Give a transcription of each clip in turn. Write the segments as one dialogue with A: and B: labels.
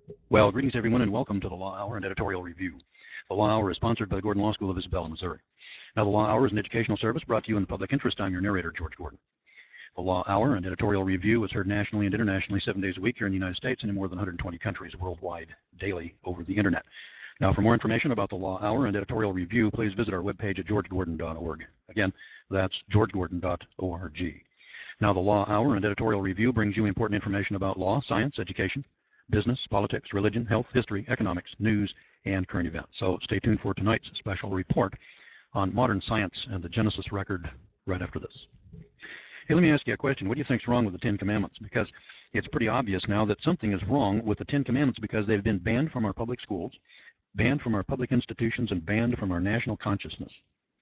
A: Well, greetings everyone and welcome to the Law Hour and Editorial Review. The Law Hour is sponsored by the Gordon Law School of Isabella, Missouri. Now, the Law Hour is an educational service brought to you in the public interest. I'm your narrator, George Gordon. The Law Hour and Editorial Review is heard nationally and internationally 7 days a week here in the United States and in more than 120 countries worldwide daily over the internet. Now, for more information about the Law Hour and Editorial Review, please visit our webpage at georgegordon.org. Again, that's georgegordon.org. Now, the Law Hour and Editorial Review brings you important information about law, science, education, business, politics, religion, health, history, economics, news, and current events. So stay tuned for tonight's special report on modern science and the Genesis record right after this. Hey, let me ask you a question. What do you think's wrong with the Ten Commandments? Because it's pretty obvious now that something is wrong with the Ten Commandments because they've been banned from our public schools, banned from our public institutions, and banned from our national consciousness.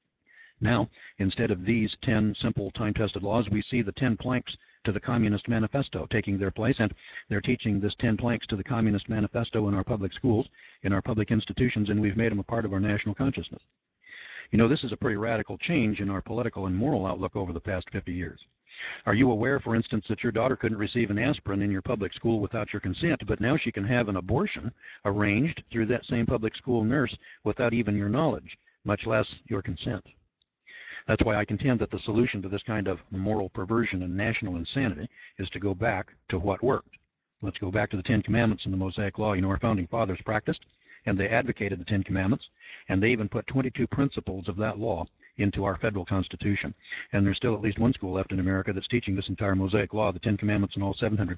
A: Now, instead of these 10 simple time-tested laws, we see the 10 planks to the Communist Manifesto taking their place, and they're teaching this 10 planks to the Communist Manifesto in our public schools, in our public institutions, and we've made them a part of our national consciousness. You know, this is a pretty radical change in our political and moral outlook over the past 50 years. Are you aware, for instance, that your daughter couldn't receive an aspirin in your public school without your consent, but now she can have an abortion arranged through that same public school nurse without even your knowledge, much less your consent? That's why I contend that the solution to this kind of moral perversion and national insanity is to go back to what worked. Let's go back to the Ten Commandments and the Mosaic Law. You know, our founding fathers practiced, and they advocated the Ten Commandments, and they even put 22 principles of that law into our federal Constitution. And there's still at least one school left in America that's teaching this entire Mosaic Law, the Ten Commandments and all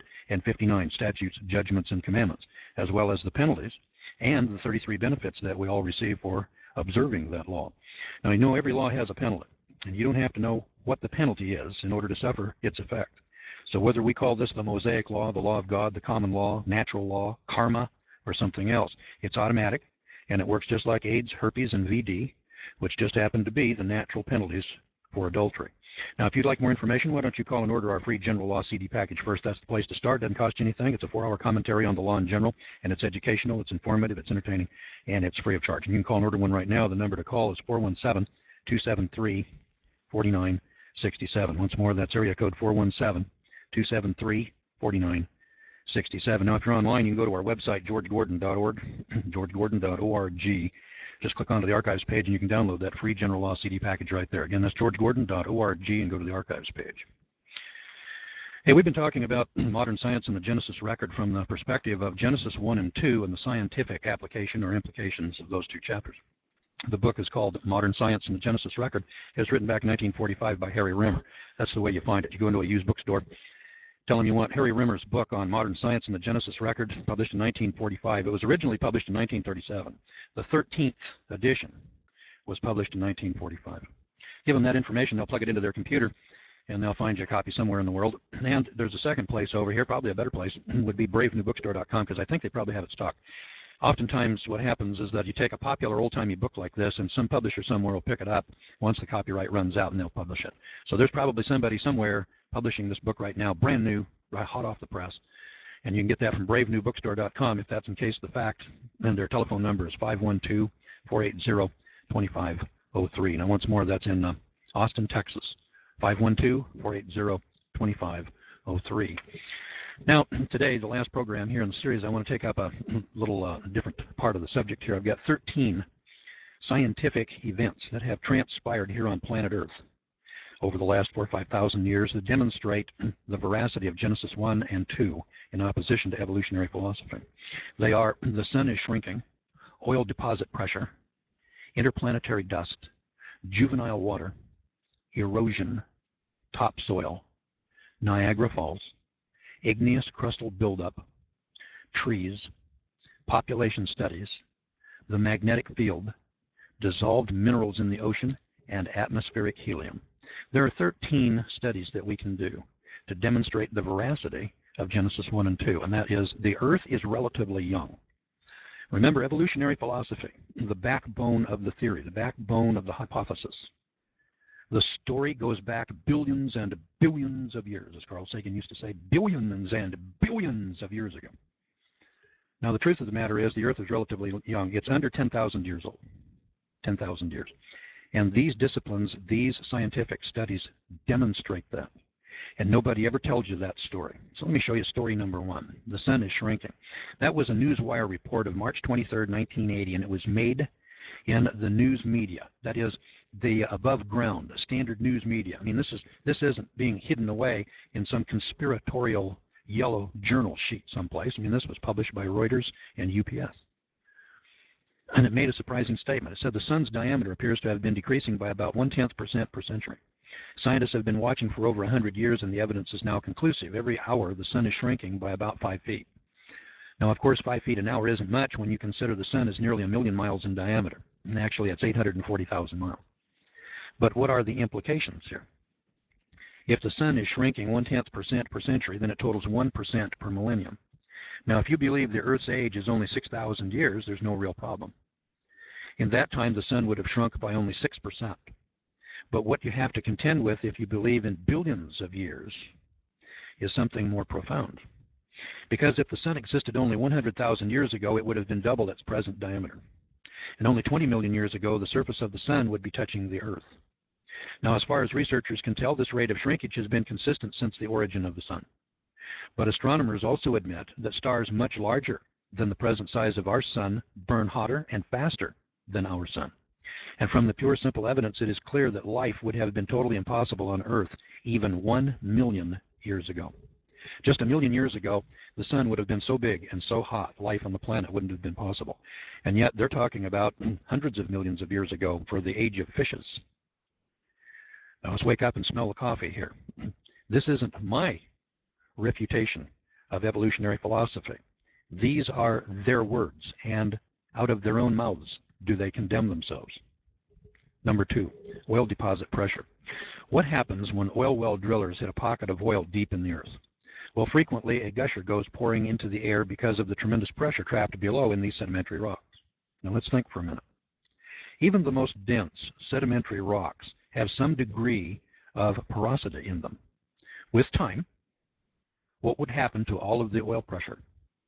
A: 759 statutes, judgments, and commandments, as well as the penalties and the 33 benefits that we all receive for observing that law. Now, you know every law has a penalty, and you don't have to know what the penalty is in order to suffer its effect. So whether we call this the Mosaic Law, the Law of God, the common law, natural law, karma, or something else, it's automatic, and it works just like AIDS, herpes, and VD, which just happen to be the natural penalties for adultery. Now, if you'd like more information, why don't you call and order our free General Law CD package first? That's the place to start. It doesn't cost you anything. It's a 4-hour commentary on the law in general, and it's educational, it's informative, it's entertaining, and it's free of charge. And you can call and order one right now. The number to call is 417-273-4967. Once more, that's area code 417-273-4967. Now, if you're online, you can go to our website, georgegordon.org, georgegordon.org. Just click onto the archives page, and you can download that free General Law CD package right there. Again, that's georgegordon.org, and go to the archives page. Hey, we've been talking about modern science and the Genesis record from the perspective of Genesis 1 and 2 and the scientific application or implications of those two chapters. The book is called Modern Science and the Genesis Record. It was written back in 1945 by Harry Rimmer. That's the way you find it. You go into a used bookstore, tell them you want Harry Rimmer's book on modern science and the Genesis record, published in 1945. It was originally published in 1937. The 13th edition was published in 1945. Give them that information, they'll plug it into their computer, and they'll find you a copy somewhere in the world. And there's a second place over here, probably a better place, would be bravenewbookstore.com, because I think they probably have it stocked. Oftentimes what happens is that you take a popular old-timey book like this, and some publisher somewhere will pick it up once the copyright runs out, and they'll publish it. So there's probably somebody somewhere publishing this book right now, brand new, right hot off the press. And you can get that from bravenewbookstore.com if that's in case the fact. And their telephone number is 512-480-2503. Now, once more, that's in Austin, Texas, 512-480-2503. Now, today, the last program here in the series, I want to take up a little different part of the subject here. I've got 13 scientific events that have transpired here on planet Earth over the last 4,000 or 5,000 years that demonstrate the veracity of Genesis 1 and 2 in opposition to evolutionary philosophy. They are: the sun is shrinking, oil deposit pressure, interplanetary dust, juvenile water, erosion, topsoil, Niagara Falls, igneous crustal buildup, trees, population studies, the magnetic field, dissolved minerals in the ocean, and atmospheric helium. There are 13 studies that we can do to demonstrate the veracity of Genesis 1 and 2, and that is the Earth is relatively young. Remember, evolutionary philosophy, the backbone of the theory, the backbone of the hypothesis. The story goes back billions and billions of years, as Carl Sagan used to say, billions and billions of years ago. Now, the truth of the matter is the Earth is relatively young. It's under 10,000 years old, 10,000 years. And these disciplines, these scientific studies demonstrate that. And nobody ever tells you that story. So let me show you story number one. The sun is shrinking. That was a Newswire report of March 23rd, 1980, and it was made in the news media. That is, the above ground, the standard news media. I mean, this isn't being hidden away in some conspiratorial yellow journal sheet someplace. I mean, this was published by Reuters and UPS. And it made a surprising statement. It said the sun's diameter appears to have been decreasing by about 0.1% per century. Scientists have been watching for over 100 years, and the evidence is now conclusive. Every hour, the sun is shrinking by about 5 feet. Now, of course, 5 feet an hour isn't much when you consider the sun is nearly 1 million miles in diameter. And actually, it's 840,000 miles. But what are the implications here? If the sun is shrinking 0.1% per century, then it totals 1% per millennium. Now, if you believe the Earth's age is only 6,000 years, there's no real problem. In that time, the sun would have shrunk by only 6%. But what you have to contend with if you believe in billions of years is something more profound. Because if the sun existed only 100,000 years ago, it would have been double its present diameter. And only 20 million years ago, the surface of the sun would be touching the Earth. Now, as far as researchers can tell, this rate of shrinkage has been consistent since the origin of the sun. But astronomers also admit that stars much larger than the present size of our sun burn hotter and faster than our sun. And from the pure simple evidence, it is clear that life would have been totally impossible on Earth even 1 million years ago. Just 1 million years ago, the sun would have been so big and so hot, life on the planet wouldn't have been possible. And yet they're talking about hundreds of millions of years ago for the age of fishes. Now let's wake up and smell the coffee here. This isn't my refutation of evolutionary philosophy. These are their words, and out of their own mouths do they condemn themselves. Number two, oil deposit pressure. What happens when oil well drillers hit a pocket of oil deep in the earth? Well, frequently a gusher goes pouring into the air because of the tremendous pressure trapped below in these sedimentary rocks. Now let's think for a minute. Even the most dense sedimentary rocks have some degree of porosity in them. With time, what would happen to all of the oil pressure?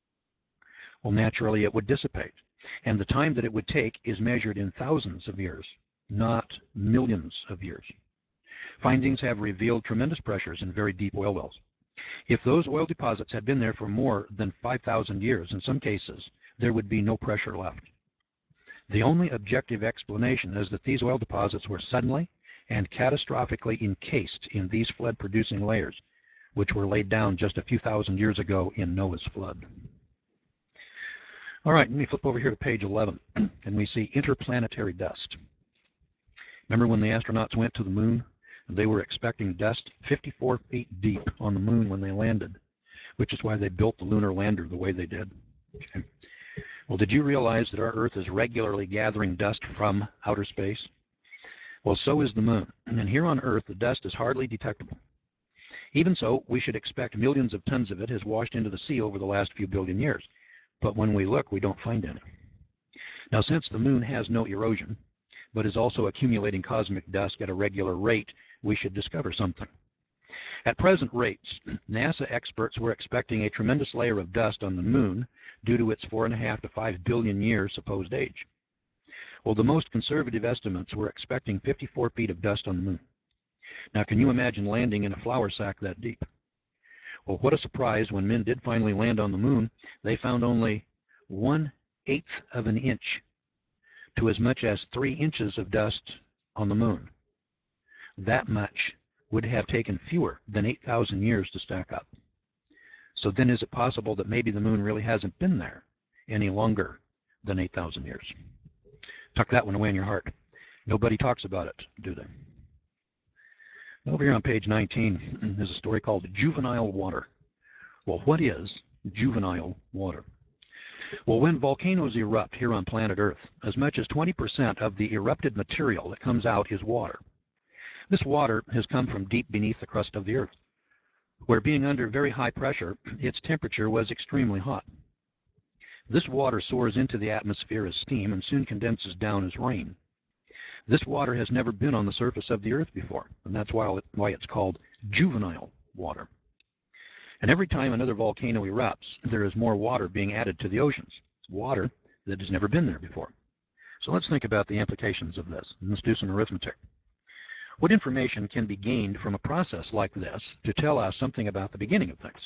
A: Well, naturally it would dissipate. And the time that it would take is measured in thousands of years, not millions of years. Findings have revealed tremendous pressures in very deep oil wells. If those oil deposits had been there for more than 5,000 years, in some cases, there would be no pressure left. The only objective explanation is that these oil deposits were suddenly and catastrophically encased in these flood-producing layers, which were laid down just a few thousand years ago in Noah's flood. All right, let me flip over here to page 11, and we see interplanetary dust. Remember when the astronauts went to the moon? They were expecting dust 54 feet deep on the moon when they landed, which is why they built the lunar lander the way they did. Okay. Well, did you realize that our Earth is regularly gathering dust from outer space? Well, so is the moon. And here on Earth, the dust is hardly detectable. Even so, we should expect millions of tons of it has washed into the sea over the last few billion years. But when we look, we don't find any. Now, since the moon has no erosion, but is also accumulating cosmic dust at a regular rate, we should discover something. At present rates, NASA experts were expecting a tremendous layer of dust on the moon due to its 4.5 to 5 billion year supposed age. Well, the most conservative estimates were expecting 54 feet of dust on the moon. Now, can you imagine landing in a flour sack that deep? Well, what a surprise when men did finally land on the moon. They found only 1/8 of an inch to as much as 3 inches of dust on the moon. That much would have taken fewer than 8,000 years to stack up. So then is it possible that maybe the moon really hasn't been there any longer than 8,000 years? Tuck that one away in your heart. Nobody talks about it, do they? Over here on page 19 is a story called Juvenile Water. Well, what is juvenile water? Well, when volcanoes erupt here on planet Earth, as much as 20% of the erupted material that comes out is water. This water has come from deep beneath the crust of the Earth, where being under very high pressure, its temperature was extremely hot. This water soars into the atmosphere as steam and soon condenses down as rain. This water has never been on the surface of the Earth before, and that's why it's called juvenile water. And every time another volcano erupts, there is more water being added to the oceans. It's water that has never been there before. So let's think about the implications of this. Let's do some arithmetic. What information can be gained from a process like this to tell us something about the beginning of things?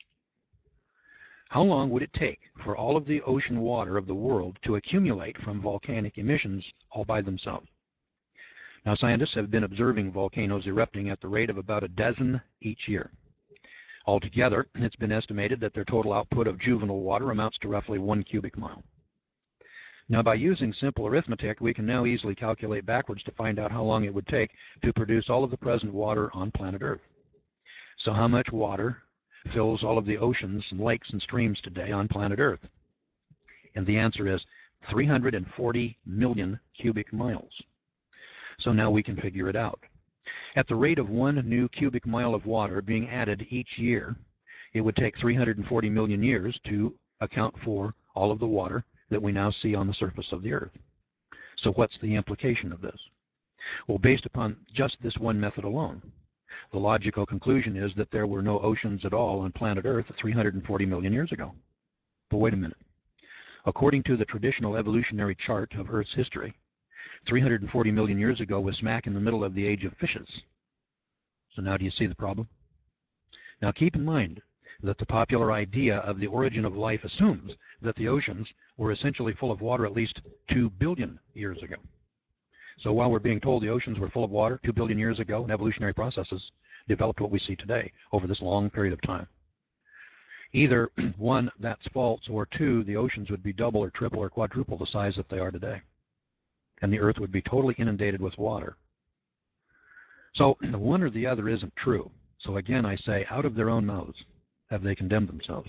A: How long would it take for all of the ocean water of the world to accumulate from volcanic emissions all by themselves? Now, scientists have been observing volcanoes erupting at the rate of about a dozen each year. Altogether, it's been estimated that their total output of juvenile water amounts to roughly 1 cubic mile. Now, by using simple arithmetic, we can now easily calculate backwards to find out how long it would take to produce all of the present water on planet Earth. So how much water fills all of the oceans and lakes and streams today on planet Earth? And the answer is 340 million cubic miles. So now we can figure it out. At the rate of 1 new cubic mile of water being added each year, it would take 340 million years to account for all of the water that we now see on the surface of the Earth. So what's the implication of this? Well, based upon just this one method alone, the logical conclusion is that there were no oceans at all on planet Earth 340 million years ago. But wait a minute. According to the traditional evolutionary chart of Earth's history, 340 million years ago was smack in the middle of the age of fishes. So now do you see the problem? Now keep in mind that the popular idea of the origin of life assumes that the oceans were essentially full of water at least 2 billion years ago. So while we're being told the oceans were full of water 2 billion years ago, and evolutionary processes developed what we see today over this long period of time. Either, one, that's false, or two, the oceans would be double or triple or quadruple the size that they are today. And the Earth would be totally inundated with water. So the one or the other isn't true. So again, I say, out of their own mouths have they condemned themselves.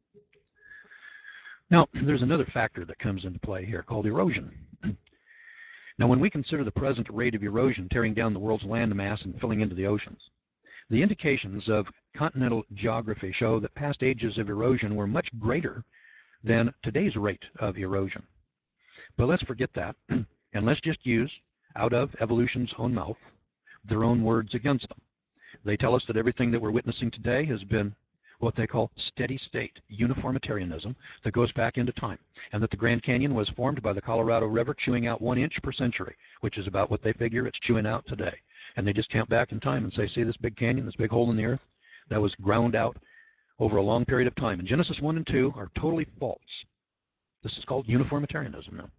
A: Now, there's another factor that comes into play here called erosion. Now, when we consider the present rate of erosion tearing down the world's land mass and filling into the oceans, the indications of continental geography show that past ages of erosion were much greater than today's rate of erosion. But let's forget that, and let's just use, out of evolution's own mouth, their own words against them. They tell us that everything that we're witnessing today has been what they call steady state uniformitarianism that goes back into time, and that the Grand Canyon was formed by the Colorado River chewing out 1 inch per century, which is about what they figure it's chewing out today. And they just count back in time and say, see this big canyon, this big hole in the earth? That was ground out over a long period of time. And Genesis 1 and 2 are totally false. This is called uniformitarianism now.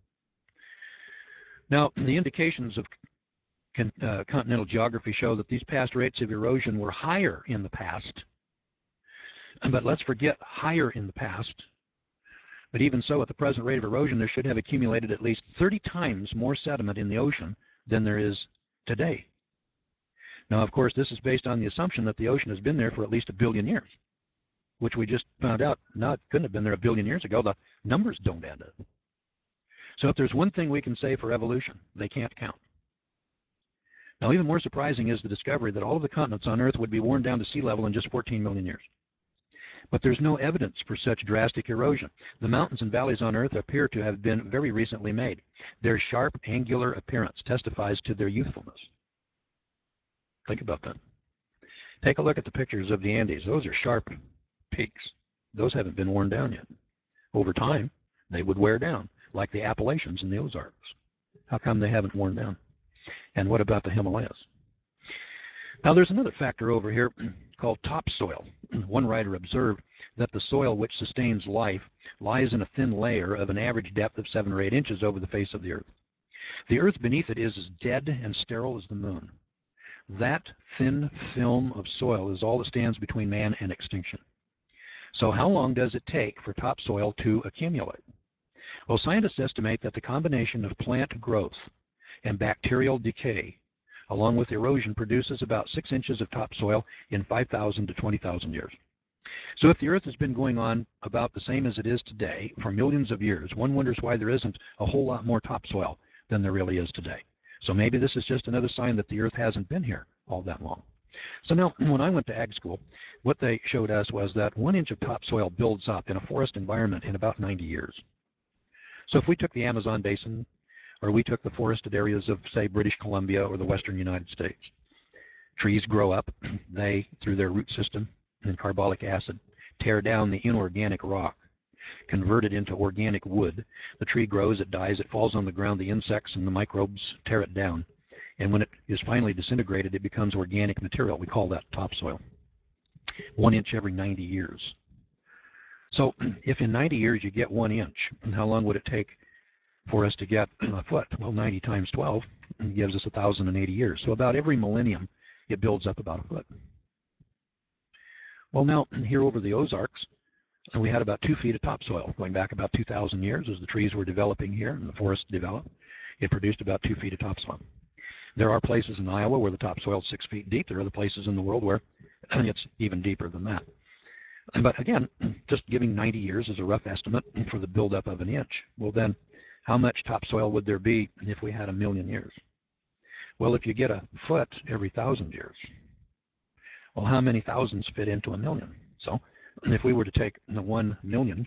A: Now, the indications of continental geography show that these past rates of erosion were higher in the past. But let's forget higher in the past. But even so, at the present rate of erosion, there should have accumulated at least 30 times more sediment in the ocean than there is today. Now, of course, this is based on the assumption that the ocean has been there for at least 1 billion years, which we just found out it couldn't have been there 1 billion years ago. The numbers don't add up. So if there's one thing we can say for evolution, they can't count. Now, even more surprising is the discovery that all of the continents on Earth would be worn down to sea level in just 14 million years. But there's no evidence for such drastic erosion. The mountains and valleys on Earth appear to have been very recently made. Their sharp, angular appearance testifies to their youthfulness. Think about that. Take a look at the pictures of the Andes. Those are sharp peaks. Those haven't been worn down yet. Over time, they would wear down, like the Appalachians and the Ozarks. How come they haven't worn down? And what about the Himalayas? Now, there's another factor over here called topsoil. One writer observed that the soil which sustains life lies in a thin layer of an average depth of 7 or 8 inches over the face of the Earth. The Earth beneath it is as dead and sterile as the moon. That thin film of soil is all that stands between man and extinction. So how long does it take for topsoil to accumulate? Well, scientists estimate that the combination of plant growth and bacterial decay along with erosion produces about 6 inches of topsoil in 5,000 to 20,000 years. So if the Earth has been going on about the same as it is today for millions of years, one wonders why there isn't a whole lot more topsoil than there really is today. So maybe this is just another sign that the Earth hasn't been here all that long. So now, when I went to ag school, what they showed us was that 1 inch of topsoil builds up in a forest environment in about 90 years. So if we took the Amazon basin, or we took the forested areas of, say, British Columbia or the western United States. Trees grow up. They, through their root system and carbolic acid, tear down the inorganic rock, convert it into organic wood. The tree grows, it dies, it falls on the ground. The insects and the microbes tear it down. And when it is finally disintegrated, it becomes organic material. We call that topsoil. 1 inch every 90 years. So if in 90 years you get 1 inch, how long would it take for us to get a foot? Well, 90 times 12 gives us 1,080 years. So about every millennium, it builds up about a foot. Well, now, here over the Ozarks, we had about 2 feet of topsoil going back about 2,000 years as the trees were developing here and the forests developed. It produced about 2 feet of topsoil. There are places in Iowa where the topsoil is 6 feet deep. There are other places in the world where it's even deeper than that. But again, just giving 90 years is a rough estimate for the buildup of an inch. Well, then, how much topsoil would there be if we had 1,000,000 years? Well, if you get a foot every 1,000 years, well, how many thousands fit into 1,000,000? So if we were to take the 1,000,000,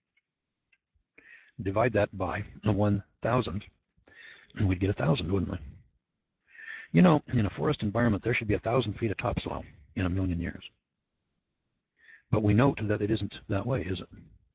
A: divide that by the 1,000, we'd get 1,000, wouldn't we? You know, in a forest environment, there should be 1,000 feet of topsoil in 1,000,000 years. But we note that it isn't that way, is it?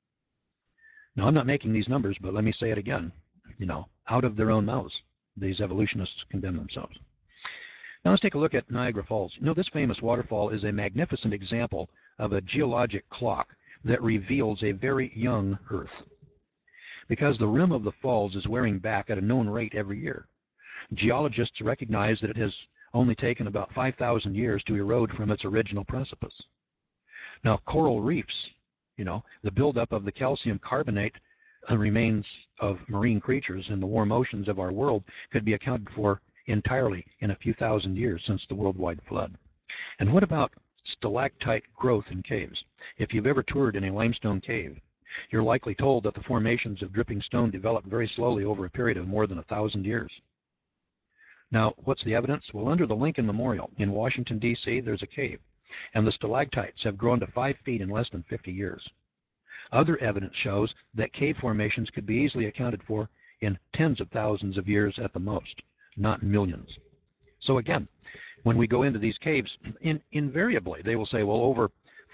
A: Now, I'm not making these numbers, but let me say it again. You know, out of their own mouths, these evolutionists condemn themselves. Now, let's take a look at Niagara Falls. You know, this famous waterfall is a magnificent example of a geologic clock that reveals a very young Earth. Because the rim of the falls is wearing back at a known rate every year. Geologists recognize that it has only taken about 5,000 years to erode from its original precipice. Now, coral reefs, you know, the buildup of the calcium carbonate remains of marine creatures in the warm oceans of our world could be accounted for entirely in a few thousand years since the worldwide flood. And what about stalactite growth in caves? If you've ever toured in a limestone cave, you're likely told that the formations of dripping stone developed very slowly over a period of more than 1,000 years. Now, what's the evidence? Well, under the Lincoln Memorial in Washington, D.C., there's a cave, and the stalactites have grown to 5 feet in less than 50 years. Other evidence shows that cave formations could be easily accounted for in tens of thousands of years at the most, not millions. So again, when we go into these caves, invariably they will say, well, over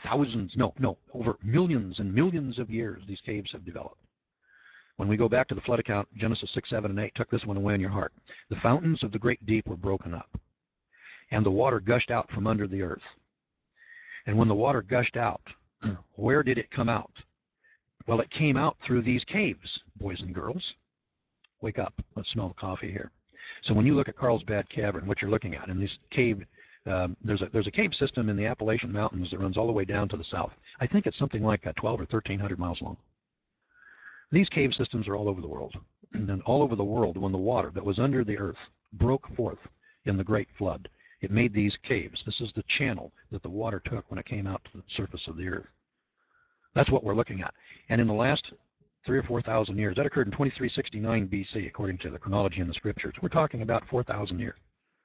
A: over millions and millions of years these caves have developed. When we go back to the flood account, Genesis 6, 7, and 8, tuck this one away in your heart. The fountains of the great deep were broken up, and the water gushed out from under the earth. And when the water gushed out, where did it come out? Well, it came out through these caves, boys and girls. Wake up. Let's smell the coffee here. So when you look at Carlsbad Cavern, what you're looking at, in this cave, there's a cave system in the Appalachian Mountains that runs all the way down to the south. I think it's something like 12 or 1,300 miles long. These cave systems are all over the world. And then all over the world, when the water that was under the earth broke forth in the Great Flood, it made these caves. This is the channel that the water took when it came out to the surface of the earth. That's what we're looking at. And in the last 3,000 or 4,000 years, that occurred in 2369 BC, according to the chronology in the scriptures. We're talking about 4,000 years,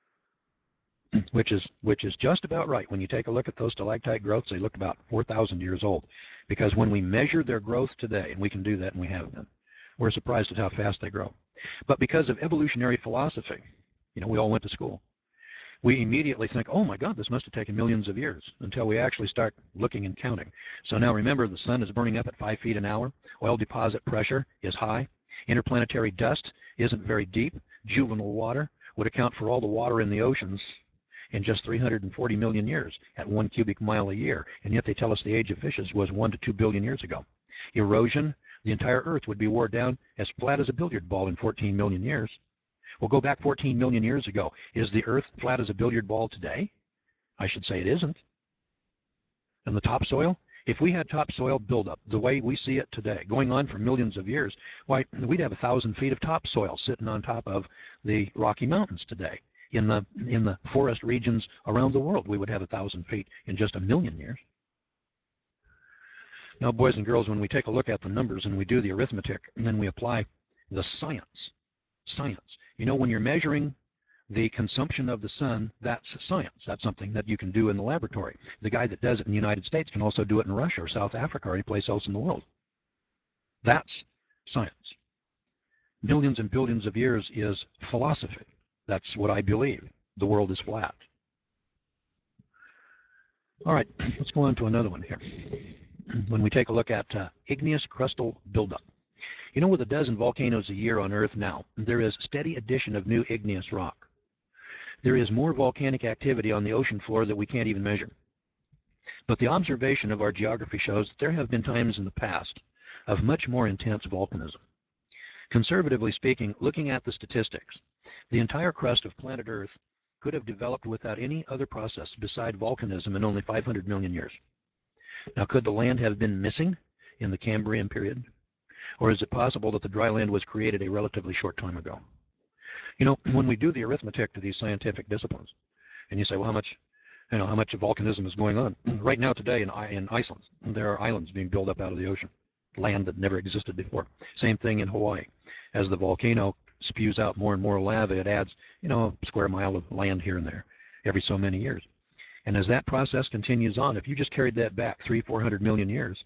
A: which is just about right. When you take a look at those stalactite growths, they look about 4,000 years old. Because when we measure their growth today, and we can do that, and we have been, we're surprised at how fast they grow. But because of evolutionary philosophy, you know, we all went to school, we immediately think, oh my God, this must have taken millions of years, until we actually start looking and counting. So now remember, the sun is burning up at 5 feet an hour. Oil deposit pressure is high. Interplanetary dust isn't very deep. Juvenile water would account for all the water in the oceans in just 340 million years at 1 cubic mile a year. And yet they tell us the age of fishes was 1 to 2 billion years ago. Erosion, the entire Earth would be wore down as flat as a billiard ball in 14 million years. Well, go back 14 million years ago. Is the Earth flat as a billiard ball today? I should say it isn't. And the topsoil? If we had topsoil buildup the way we see it today, going on for millions of years, why, we'd have 1,000 feet of topsoil sitting on top of the Rocky Mountains today. In the forest regions around the world, we would have 1,000 feet in just 1,000,000 years. Now, boys and girls, when we take a look at the numbers and we do the arithmetic, and then we apply the science. You know, when you're measuring the consumption of the sun, that's science. That's something that you can do in the laboratory. The guy that does it in the United States can also do it in Russia or South Africa or any place else in the world. That's science. Millions and billions of years is philosophy. That's what I believe. The world is flat. All right, let's go on to another one here. When we take a look at igneous crustal buildup. You know, with a dozen volcanoes a year on Earth now, there is steady addition of new igneous rock. There is more volcanic activity on the ocean floor that we can't even measure. But the observation of our geography shows that there have been times in the past of much more intense volcanism. Conservatively speaking, looking at the statistics, the entire crust of planet Earth could have developed without any other process beside volcanism in only 500 million years. Now, could the land have been missing in the Cambrian period? Or is it possible that the dry land was created a relatively short time ago? You know, when we do the arithmetic to these scientific disciplines, and you say, well, how much volcanism is going on? Right now today in Iceland, there are islands being built up out of the ocean, land that never existed before. Same thing in Hawaii. As the volcano spews out more and more lava, it adds, a square mile of land here and there every so many years. And as that process continues on, if you just carried that back 300-400 million years,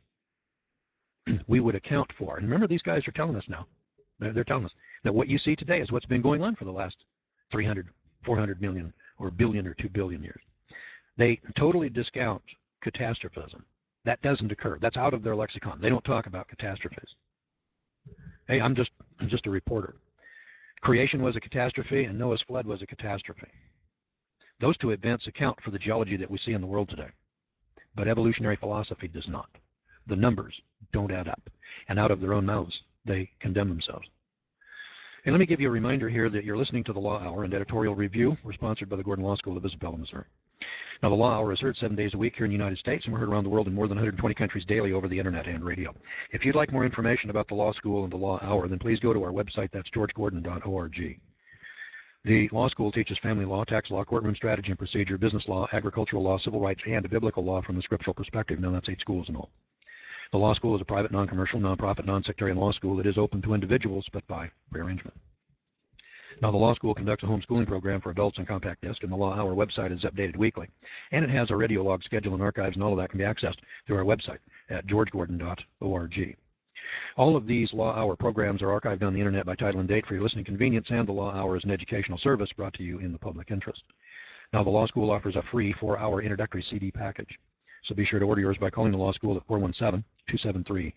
A: we would account for, and remember these guys are telling us now, they're telling us that what you see today is what's been going on for the last 300, 400 million or billion or 2 billion years. They totally discount catastrophism. That doesn't occur. That's out of their lexicon. They don't talk about catastrophes. Hey, I'm just a reporter. Creation was a catastrophe and Noah's flood was a catastrophe. Those two events account for the geology that we see in the world today. But evolutionary philosophy does not. The numbers don't add up. And out of their own mouths, they condemn themselves. And let me give you a reminder here that you're listening to the Law Hour and Editorial Review. We're sponsored by the Gordon Law School of Isabella, Missouri. Now, the Law Hour is heard 7 days a week here in the United States, and we're heard around the world in more than 120 countries daily over the Internet and radio. If you'd like more information about the Law School and the Law Hour, then please go to our website. That's georgegordon.org. The law school teaches family law, tax law, courtroom strategy and procedure, business law, agricultural law, civil rights, and biblical law from the scriptural perspective. Now, that's 8 schools in all. The law school is a private, non-commercial, non-profit, non-sectarian law school that is open to individuals, but by prearrangement. Now, the law school conducts a homeschooling program for adults on compact disc, and the Law Hour website is updated weekly. And it has a radio log schedule and archives, and all of that can be accessed through our website at georgegordon.org. All of these Law Hour programs are archived on the Internet by title and date for your listening convenience, and the Law Hour is an educational service brought to you in the public interest. Now, the law school offers a free 4-hour introductory CD package. So be sure to order yours by calling the law school at 417-273-4967.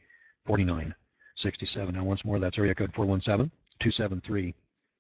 A: Now, once more, that's area code 417-273-4967.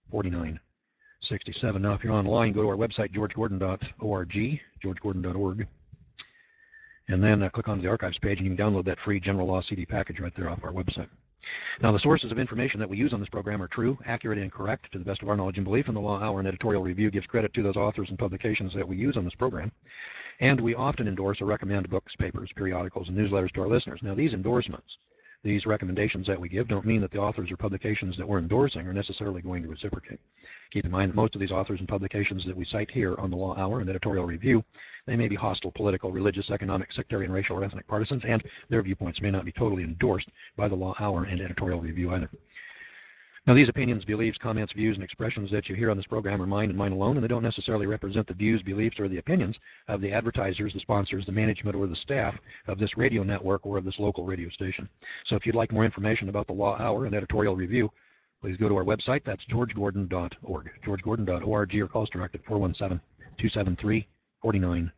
A: Now, if you're online, go to our website, georgegordon.org, georgegordon.org, and then click on the archives page, and you can download that free general law CD package right there off our website. Now, the sources of information that we use on this program are true, accurate, and correct to the best of our knowledge and belief, and the Law Hour and Editorial Review gives credit to those authors and publications that we use on this program. And we often endorse or recommend books, papers, periodicals, and newsletters to our listeners. Now, these endorsements, these recommendations that we give, don't mean that the authors or publications that we're endorsing are necessarily going to reciprocate. Keep in mind that most of these authors and publications that we cite here on the Law Hour and Editorial Review, they may be hostile, political, religious, economic, sectarian, racial, or ethnic partisans, and their viewpoints may not be totally endorsed by the Law Hour and Editorial Review either. Now, these opinions, beliefs, comments, views, and expressions that you hear on this program are mine and mine alone, and they don't necessarily represent the views, beliefs, or the opinions of the advertisers, the sponsors, the management, or the staff of this radio network or of this local radio station. So if you'd like more information about the Law Hour and Editorial Review, please go to our website. That's georgegordon.org, georgegordon.org, or call us direct at 417-273-4967.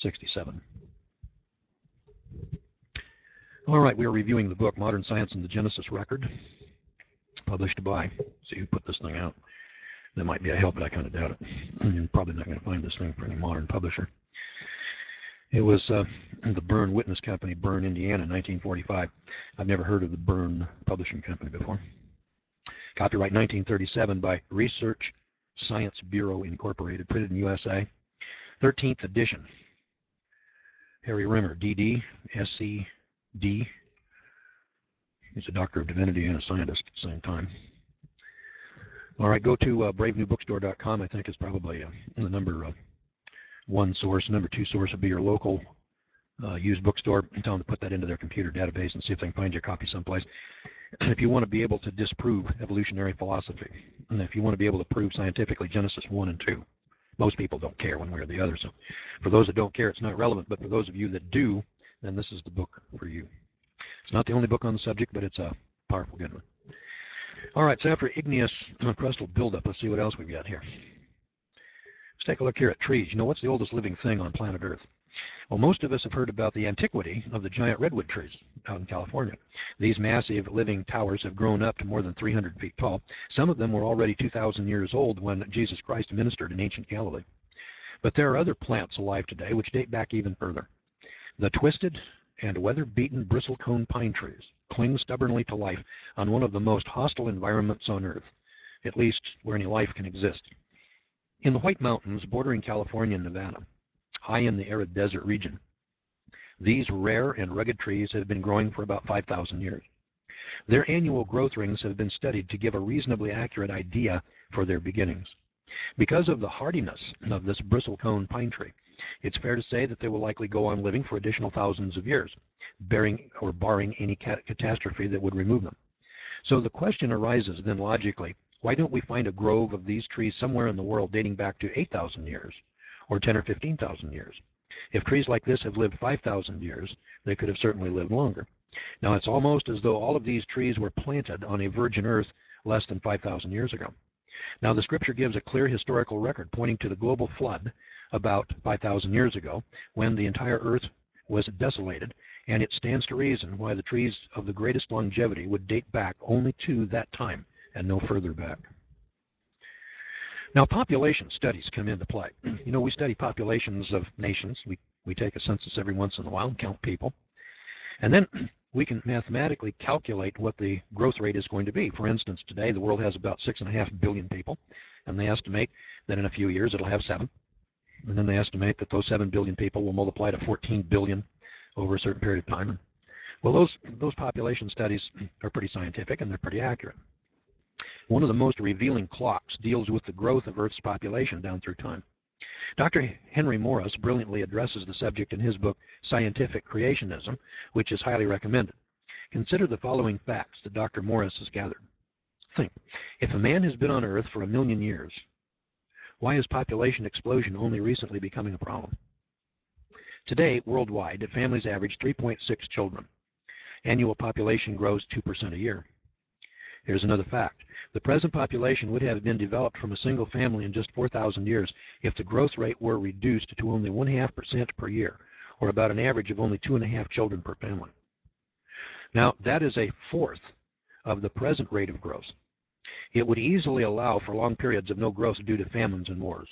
A: All right, we are reviewing the book Modern Science and the Genesis Record, published by, see who put this thing out. That might be a help, but I kind of doubt it. You're probably not going to find this thing for any modern publisher. It was the Byrne Witness Company, Byrne, Indiana, 1945. I've never heard of the Byrne Publishing Company before. Copyright 1937 by Research Science Bureau Incorporated, printed in USA. 13th edition. Harry Rimmer, D.D., S.C.D. He's a doctor of divinity and a scientist at the same time. All right, go to bravenewbookstore.com. I think is probably the number one source. Number 2 source would be your local used bookstore, and tell them to put that into their computer database and see if they can find you a copy someplace. If you want to be able to disprove evolutionary philosophy, and if you want to be able to prove scientifically Genesis 1 and 2, most people don't care one way or the other. So for those that don't care, it's not relevant. But for those of you that do, then this is the book for you. It's not the only book on the subject, but it's a powerful good one. All right, so after igneous crustal buildup, let's see what else we've got here. Let's take a look here at trees. You know, what's the oldest living thing on planet Earth? Well, most of us have heard about the antiquity of the giant redwood trees out in California. These massive living towers have grown up to more than 300 feet tall. Some of them were already 2,000 years old when Jesus Christ ministered in ancient Galilee. But there are other plants alive today which date back even further. The twisted and weather-beaten bristlecone pine trees cling stubbornly to life on one of the most hostile environments on Earth, at least where any life can exist. In the White Mountains bordering California and Nevada, high in the arid desert region, these rare and rugged trees have been growing for about 5,000 years. Their annual growth rings have been studied to give a reasonably accurate idea for their beginnings. Because of the hardiness of this bristlecone pine tree, it's fair to say that they will likely go on living for additional thousands of years, barring any catastrophe that would remove them. So the question arises then logically, why don't we find a grove of these trees somewhere in the world dating back to 8,000 years, or 10 or 15,000 years? If trees like this have lived 5,000 years, they could have certainly lived longer. Now it's almost as though all of these trees were planted on a virgin earth less than 5,000 years ago. Now the scripture gives a clear historical record pointing to the global flood about 5,000 years ago when the entire earth was desolated, and it stands to reason why the trees of the greatest longevity would date back only to that time and no further back. Now population studies come into play. You know, we study populations of nations. We take a census every once in a while and count people. And then we can mathematically calculate what the growth rate is going to be. For instance, today the world has about 6.5 billion people, and they estimate that in a few years it'll have 7. And then they estimate that those 7 billion people will multiply to 14 billion over a certain period of time. Well, those population studies are pretty scientific and they're pretty accurate. One of the most revealing clocks deals with the growth of Earth's population down through time. Dr. Henry Morris brilliantly addresses the subject in his book, Scientific Creationism, which is highly recommended. Consider the following facts that Dr. Morris has gathered. Think, if a man has been on Earth for 1 million years, why is population explosion only recently becoming a problem? Today, worldwide, families average 3.6 children. Annual population grows 2% a year. Here's another fact. The present population would have been developed from a single family in just 4,000 years if the growth rate were reduced to only 0.5% per year, or about an average of only 2.5 children per family. Now, that is a fourth of the present rate of growth. It would easily allow for long periods of no growth due to famines and wars.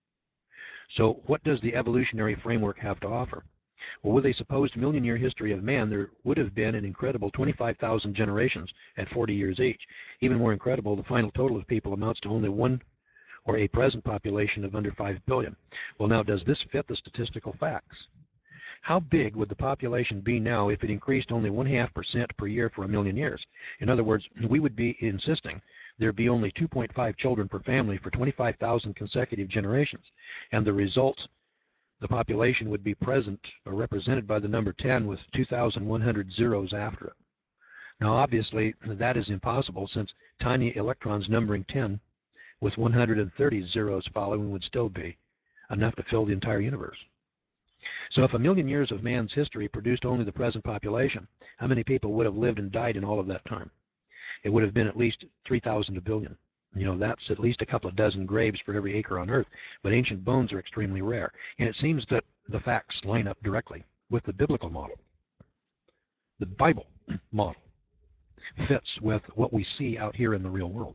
A: So what does the evolutionary framework have to offer? Well, with a supposed million-year history of man, there would have been an incredible 25,000 generations at 40 years each. Even more incredible, the final total of people amounts to only one, or a present population of under 5 billion. Well, now, does this fit the statistical facts? How big would the population be now if it increased only 0.5% per year for 1 million years? In other words, we would be insisting there be only 2.5 children per family for 25,000 consecutive generations, and the result, the population would be present or represented by the number 10 with 2,100 zeros after it. Now, obviously, that is impossible since tiny electrons numbering 10 with 130 zeros following would still be enough to fill the entire universe. So if 1 million years of man's history produced only the present population, how many people would have lived and died in all of that time? It would have been at least 3,000 a billion. You know, that's at least a couple of dozen graves for every acre on Earth, but ancient bones are extremely rare. And it seems that the facts line up directly with the biblical model. The Bible model fits with what we see out here in the real world.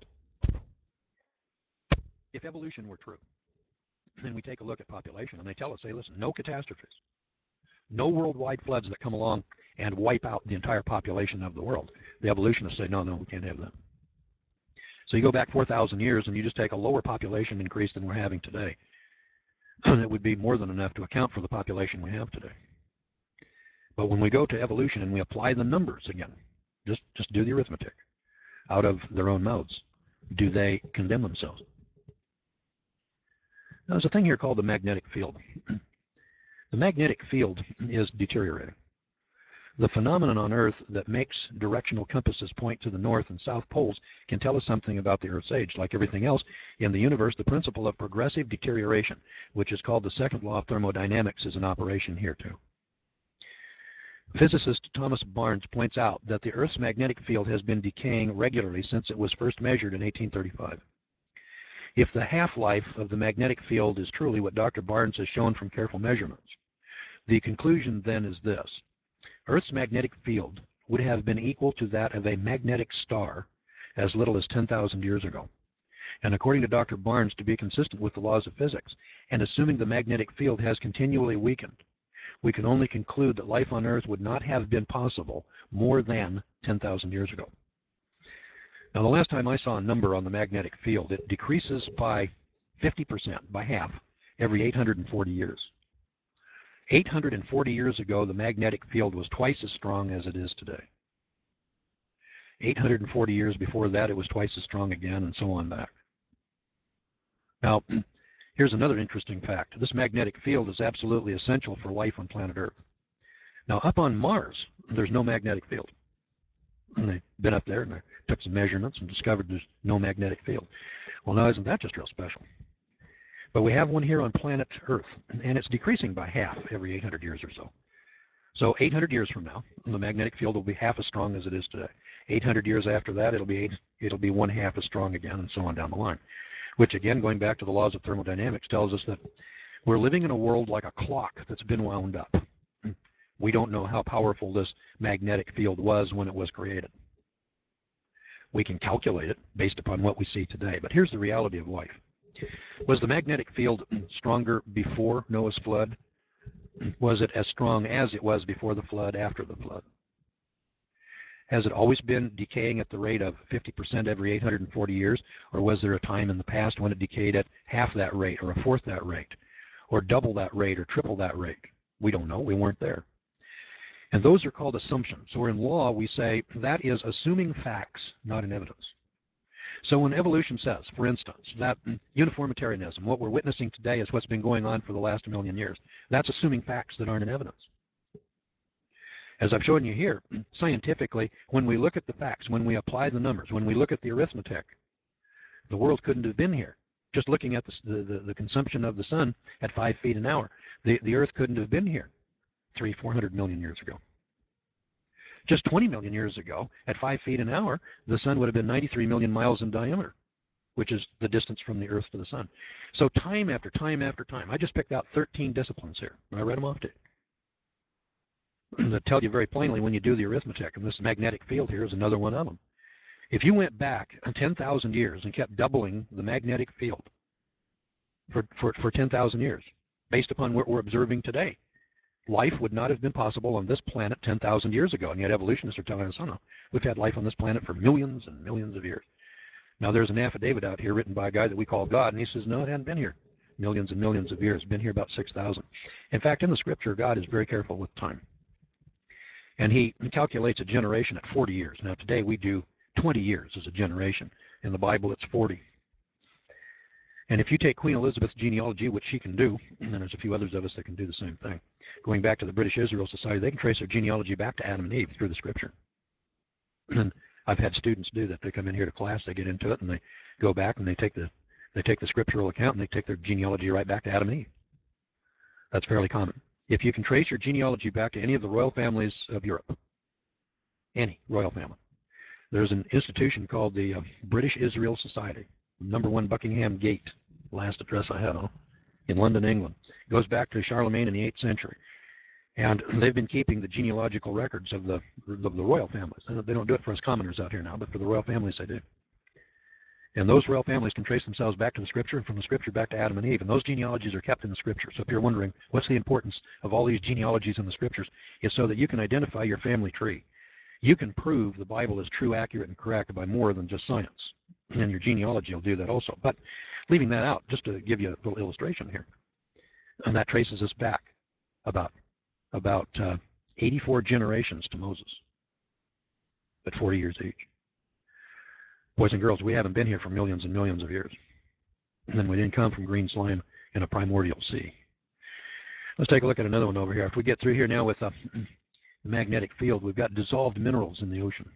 A: If evolution were true, then we take a look at population and they tell us, hey, listen, no catastrophes, no worldwide floods that come along and wipe out the entire population of the world. The evolutionists say, no, we can't have that. So you go back 4,000 years and you just take a lower population increase than we're having today. It would be more than enough to account for the population we have today. But when we go to evolution and we apply the numbers again, just do the arithmetic out of their own mouths, do they condemn themselves? Now, there's a thing here called the magnetic field. The magnetic field is deteriorating. The phenomenon on Earth that makes directional compasses point to the north and south poles can tell us something about the Earth's age. Like everything else in the universe, the principle of progressive deterioration, which is called the second law of thermodynamics, is in operation here too. Physicist Thomas Barnes points out that the Earth's magnetic field has been decaying regularly since it was first measured in 1835. If the half-life of the magnetic field is truly what Dr. Barnes has shown from careful measurements, The conclusion then is this. Earth's magnetic field would have been equal to that of a magnetic star as little as 10,000 years ago. And according to Dr. Barnes, to be consistent with the laws of physics, and assuming the magnetic field has continually weakened, we can only conclude that life on Earth would not have been possible more than 10,000 years ago. Now, the last time I saw a number on the magnetic field, it decreases by 50%, by half, every 840 years. 840 years ago, the magnetic field was twice as strong as it is today. 840 years before that, it was twice as strong again, and so on back. Now, here's another interesting fact. This magnetic field is absolutely essential for life on planet Earth. Now, up on Mars, there's no magnetic field. And they've been up there and they took some measurements and discovered there's no magnetic field. Well, now, isn't that just real special? But we have one here on planet Earth, and it's decreasing by half every 800 years or so. So 800 years from now, the magnetic field will be half as strong as it is today. 800 years after that, it'll be one half as strong again, and so on down the line. Which, again, going back to the laws of thermodynamics, tells us that we're living in a world like a clock that's been wound up. We don't know how powerful this magnetic field was when it was created. We can calculate it based upon what we see today. But here's the reality of life. Was the magnetic field stronger before Noah's flood? Was it as strong as it was before the flood, after the flood? Has it always been decaying at the rate of 50% every 840 years? Or was there a time in the past when it decayed at half that rate, or a fourth that rate, or double that rate, or triple that rate? We don't know. We weren't there. And those are called assumptions. So in law, we say that is assuming facts, not in evidence. So when evolution says, for instance, that uniformitarianism, what we're witnessing today is what's been going on for the last 1,000,000 years, that's assuming facts that aren't in evidence. As I've shown you here, scientifically, when we look at the facts, when we apply the numbers, when we look at the arithmetic, the world couldn't have been here. Just looking at the consumption of the sun at 5 feet an hour, the Earth couldn't have been here 300–400 million years ago. Just 20 million years ago, at 5 feet an hour, the sun would have been 93 million miles in diameter, which is the distance from the Earth to the sun. So time after time after time, I just picked out 13 disciplines here, and I read them off to you. That tell you very plainly when you do the arithmetic, and this magnetic field here is another one of them. If you went back 10,000 years and kept doubling the magnetic field for 10,000 years, based upon what we're observing today, life would not have been possible on this planet 10,000 years ago, and yet evolutionists are telling us, oh no, we've had life on this planet for millions and millions of years. Now there's an affidavit out here written by a guy that we call God, and he says, no, it hadn't been here millions and millions of years. It's been here about 6,000. In fact, in the scripture, God is very careful with time. And he calculates a generation at 40 years. Now today we do 20 years as a generation. In the Bible it's 40. And if you take Queen Elizabeth's genealogy, which she can do, and there's a few others of us that can do the same thing, going back to the British Israel Society, they can trace their genealogy back to Adam and Eve through the scripture. And I've had students do that. They come in here to class, they get into it, and they go back and they take the scriptural account and they take their genealogy right back to Adam and Eve. That's fairly common. If you can trace your genealogy back to any of the royal families of Europe, any royal family, there's an institution called the British Israel Society, number 1 Buckingham Gate, last address I have, in London, England. It goes back to Charlemagne in the 8th century. And they've been keeping the genealogical records of the royal families. They don't do it for us commoners out here now, but for the royal families they do. And those royal families can trace themselves back to the scripture, and from the scripture back to Adam and Eve. And those genealogies are kept in the scripture. So if you're wondering what's the importance of all these genealogies in the scriptures, it's so that you can identify your family tree. You can prove the Bible is true, accurate, and correct by more than just science. And your genealogy will do that also. But leaving that out, just to give you a little illustration here, and that traces us back about 84 generations to Moses at 40 years age. Boys and girls, we haven't been here for millions and millions of years. And then we didn't come from green slime in a primordial sea. Let's take a look at another one over here. If we get through here now with the magnetic field, we've got dissolved minerals in the ocean.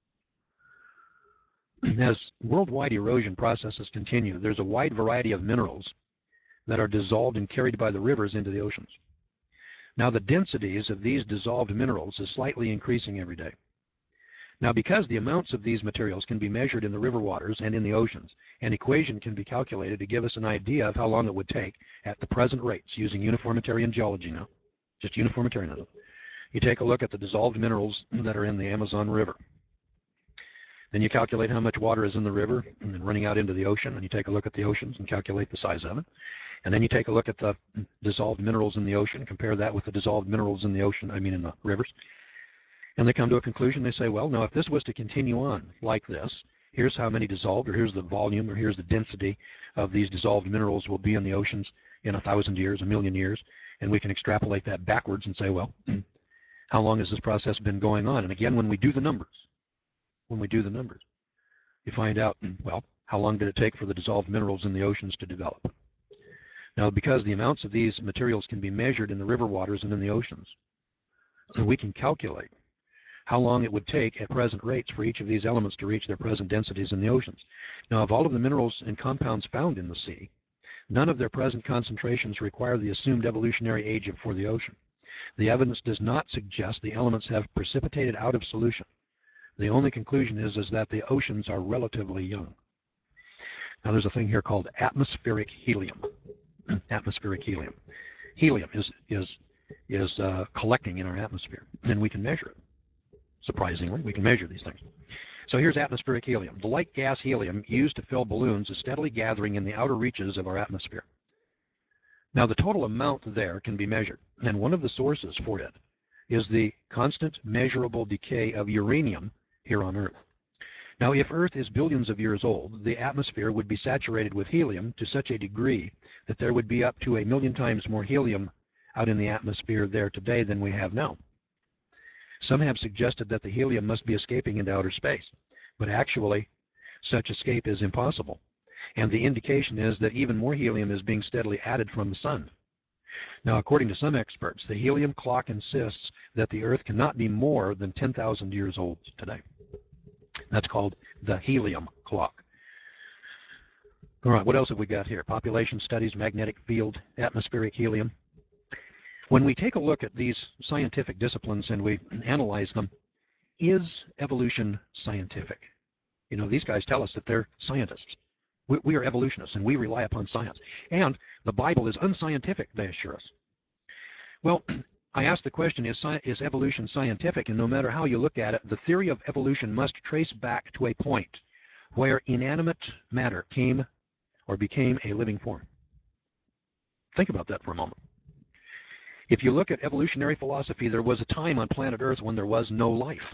A: As worldwide erosion processes continue, there's a wide variety of minerals that are dissolved and carried by the rivers into the oceans. Now the densities of these dissolved minerals is slightly increasing every day. Now because the amounts of these materials can be measured in the river waters and in the oceans, an equation can be calculated to give us an idea of how long it would take at the present rates, using uniformitarian geology now, just uniformitarianism. You take a look at the dissolved minerals that are in the Amazon River. Then you calculate how much water is in the river and then running out into the ocean, and you take a look at the oceans and calculate the size of it. And then you take a look at the dissolved minerals in the ocean, compare that with the dissolved minerals in the ocean, in the rivers. And they come to a conclusion. They say, well, now if this was to continue on like this, here's how many dissolved, or here's the volume, or here's the density of these dissolved minerals will be in the oceans in 1,000 years, 1,000,000 years. And we can extrapolate that backwards and say, well, how long has this process been going on? And again, when we do the numbers, you find out, well, how long did it take for the dissolved minerals in the oceans to develop? Now, because the amounts of these materials can be measured in the river waters and in the oceans, and we can calculate how long it would take at present rates for each of these elements to reach their present densities in the oceans. Now, of all of the minerals and compounds found in the sea, none of their present concentrations require the assumed evolutionary age for the ocean. The evidence does not suggest the elements have precipitated out of solution. The only conclusion is that the oceans are relatively young. Now, there's a thing here called atmospheric helium. Atmospheric helium. Helium is collecting in our atmosphere, and we can measure it. Surprisingly, we can measure these things. So here's atmospheric helium. The light gas helium used to fill balloons is steadily gathering in the outer reaches of our atmosphere. Now, the total amount there can be measured, and one of the sources for it is the constant measurable decay of uranium here on Earth. Now, if Earth is billions of years old, the atmosphere would be saturated with helium to such a degree that there would be up to 1,000,000 times more helium out in the atmosphere there today than we have now. Some have suggested that the helium must be escaping into outer space, but actually such escape is impossible. And the indication is that even more helium is being steadily added from the sun. Now, according to some experts, the helium clock insists that the Earth cannot be more than 10,000 years old today. That's called the helium clock. All right, what else have we got here? Population studies, magnetic field, atmospheric helium. When we take a look at these scientific disciplines and we analyze them, is evolution scientific? You know, these guys tell us that they're scientists. We are evolutionists, and we rely upon science. And the Bible is unscientific, they assure us. Well, I ask the question, is evolution scientific? And no matter how you look at it, the theory of evolution must trace back to a point where inanimate matter came or became a living form. Think about that for a moment. If you look at evolutionary philosophy, there was a time on planet Earth when there was no life.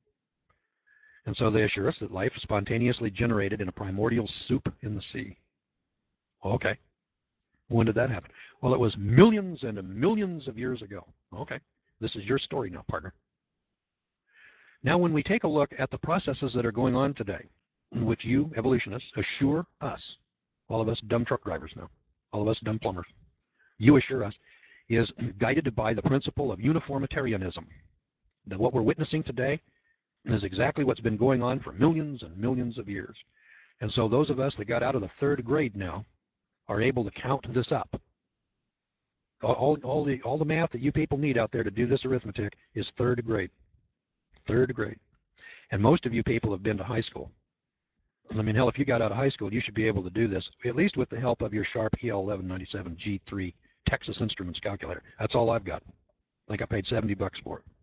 A: And so they assure us that life spontaneously generated in a primordial soup in the sea. Okay. When did that happen? Well, it was millions and millions of years ago. Okay. This is your story now, partner. Now, when we take a look at the processes that are going on today, in which you, evolutionists, assure us, all of us dumb truck drivers now, all of us dumb plumbers, you assure us, is guided by the principle of uniformitarianism. That what we're witnessing today is exactly what's been going on for millions and millions of years. And so those of us that got out of the third grade now are able to count this up. All the math that you people need out there to do this arithmetic is third grade. Third grade. And most of you people have been to high school. I mean, hell, if you got out of high school, you should be able to do this, at least with the help of your Sharp EL1197 G3 Texas Instruments calculator. That's all I've got. I think I paid $70 for it.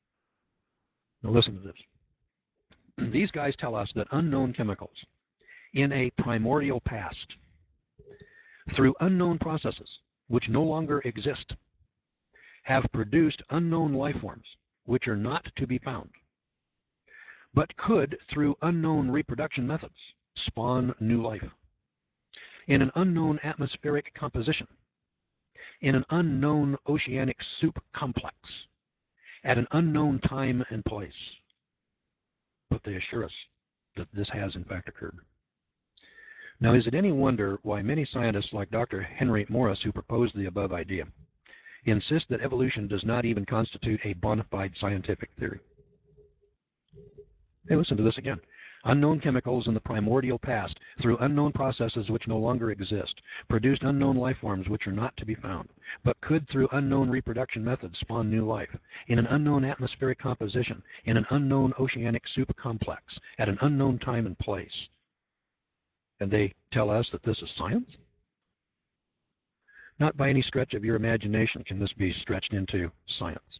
A: Now listen to this. These guys tell us that unknown chemicals in a primordial past, through unknown processes which no longer exist, have produced unknown life forms which are not to be found, but could, through unknown reproduction methods, spawn new life in an unknown atmospheric composition, in an unknown oceanic soup complex, at an unknown time and place. But they assure us that this has in fact occurred. Now, is it any wonder why many scientists like Dr. Henry Morris, who proposed the above idea, insist that evolution does not even constitute a bona fide scientific theory? Hey, listen to this again. Unknown chemicals in the primordial past, through unknown processes which no longer exist, produced unknown life forms which are not to be found, but could, through unknown reproduction methods, spawn new life, in an unknown atmospheric composition, in an unknown oceanic soup complex, at an unknown time and place. And they tell us that this is science? Not by any stretch of your imagination can this be stretched into science.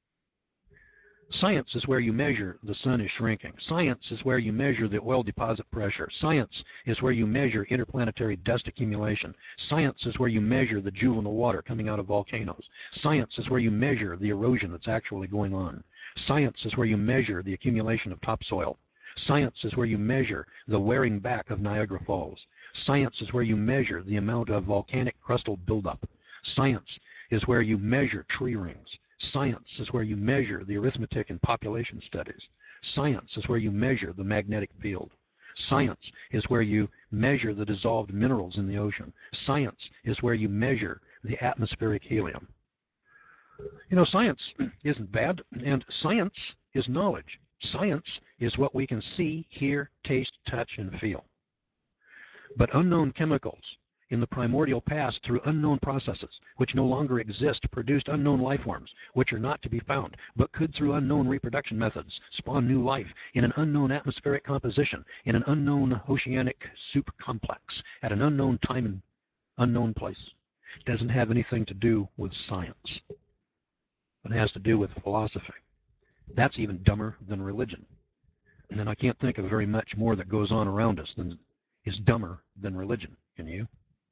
A: Science is where you measure the sun is shrinking. Science is where you measure the oil deposit pressure. Science is where you measure interplanetary dust accumulation. Science is where you measure the jewel in the water coming out of volcanoes. Science is where you measure the erosion that's actually going on. Science is where you measure the accumulation of topsoil. Science is where you measure the wearing back of Niagara Falls. Science is where you measure the amount of volcanic crustal buildup. Science is where you measure tree rings. Science is where you measure the arithmetic in population studies. Science is where you measure the magnetic field. Science is where you measure the dissolved minerals in the ocean. Science is where you measure the atmospheric helium. You know, science isn't bad, and science is knowledge. Science is what we can see, hear, taste, touch, and feel. But unknown chemicals in the primordial past through unknown processes which no longer exist produced unknown life forms which are not to be found, but could through unknown reproduction methods spawn new life in an unknown atmospheric composition, in an unknown oceanic soup complex, at an unknown time and unknown place. It doesn't have anything to do with science. It has to do with philosophy. That's even dumber than religion. And then I can't think of very much more that goes on around us than is dumber than religion. Can you?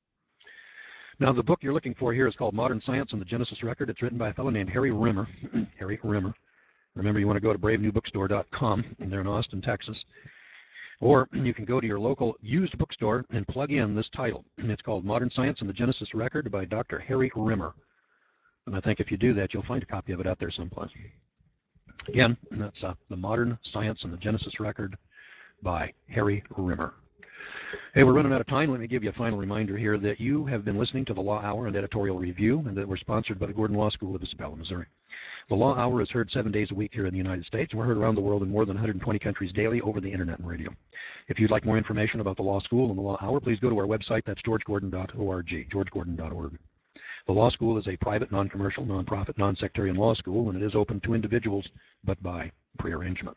A: Now, the book you're looking for here is called Modern Science and the Genesis Record. It's written by a fellow named Harry Rimmer. Harry Rimmer. Remember, you want to go to bravenewbookstore.com, and they're in Austin, Texas. Or you can go to your local used bookstore and plug in this title. It's called Modern Science and the Genesis Record by Dr. Harry Rimmer. And I think if you do that, you'll find a copy of it out there someplace. Again, that's the Modern Science and the Genesis Record by Harry Rimmer. Hey, we're running out of time. Let me give you a final reminder here that you have been listening to the Law Hour and Editorial Review, and that we're sponsored by the Gordon Law School of Isabella, Missouri. The Law Hour is heard 7 days a week here in the United States, and we're heard around the world in more than 120 countries daily over the internet and radio. If you'd like more information about the Law School and the Law Hour, please go to our website. That's georgegordon.org, georgegordon.org. The Law School is a private, non-commercial, non-profit, non-sectarian law school, and it is open to individuals, but by prearrangement.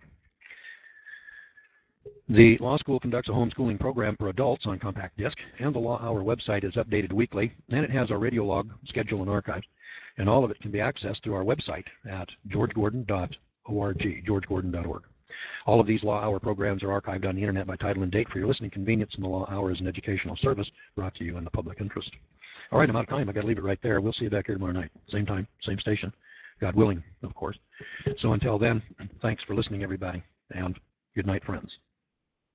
A: The Law School conducts a homeschooling program for adults on compact disc, and the Law Hour website is updated weekly, and it has our radio log, schedule, and archives, and all of it can be accessed through our website at georgegordon.org, georgegordon.org. All of these Law Hour programs are archived on the internet by title and date for your listening convenience, and the Law Hour is an educational service brought to you in the public interest. All right, I'm out of time. I've got to leave it right there. We'll see you back here tomorrow night. Same time, same station. God willing, of course. So until then, thanks for listening, everybody, and good night, friends.